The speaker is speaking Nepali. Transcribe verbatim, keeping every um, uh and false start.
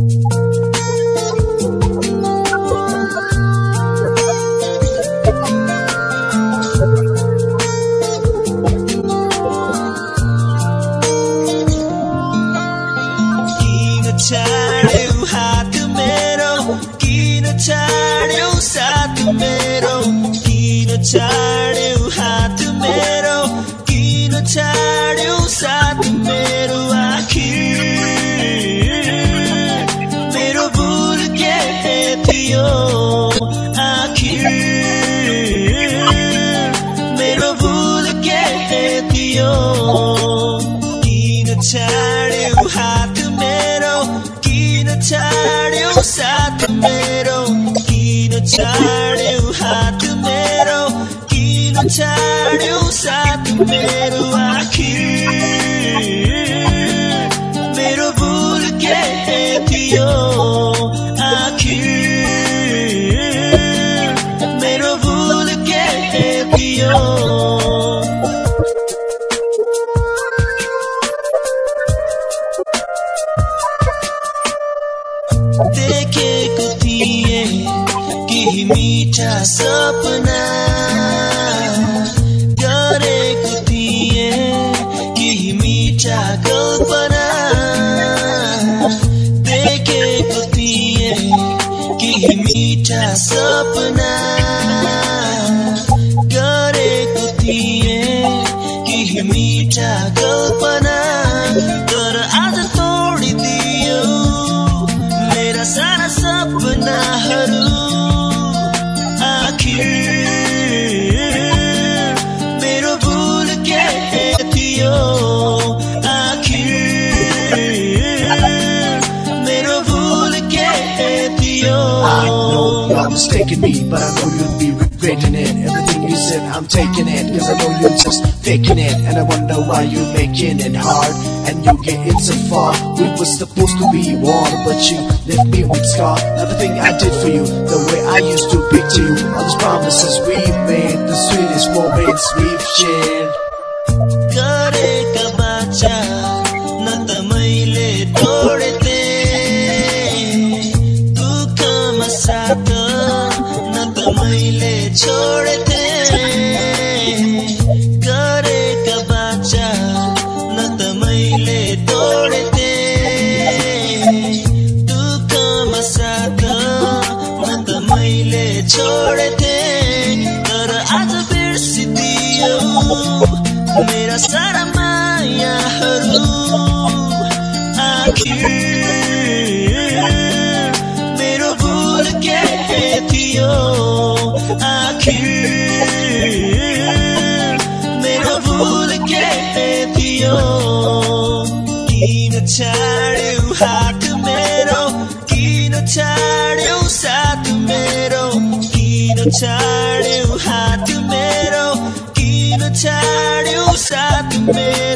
छाड्यौ हात मेरो किन छाड्यौ साथ मेरो किन छाड्यौ हात मेरो किन छाड्यौ साथ मेरो आखिर मेरो भुल के थियो आखिर मेरो भुल के थियो किन छाड्यौ हात मेरो किन छाड्यौ साथ मेरो किन छाड्यौ हात मेरो किन छाड्यौ साथ मेरो आखिर मेरो भुल के थियो आखिर मेरो भुल के थियो देखेको थिए केही मीठा सपना गरेको थिए केही मीठा कल्पना देखेको थिए केही मीठा सपना गरेको थिए केही मीठा कल्पना तर आज तोडिदियो मेरा सारा सपनाहरू आखिर मेरो भुल के थियो आखिर मेरो भुल के थियो I know you're mistaking me, but I know you'll be regretting it. Everything you said, I'm taking it, cause I know you're just faking it. And I wonder why you're making it hard, and you're getting so far. We were supposed to be one, but you left me with scar. Everything I did for you, the way I used to picture you, all those promises we made, the sweetest moments we've shared. गरेका बाचा न त मैले तोडेथे दुःखमा साथ न त मैले छोडेथे गरेका बाचा न त मैले तोडेथे दुःखमा साथ न त मैले छोडेथे तर आज बिर्सिदियो मेरा सारा मायाहरू आखिर मेरो भुल के थियो आखिर मेरो भुल के थियो किन छाड्यौ हात मेरो किन छाड्यौ साथ मेरो किन छाड्यौ हात मेरो किन छाड्यौ साथ मेरो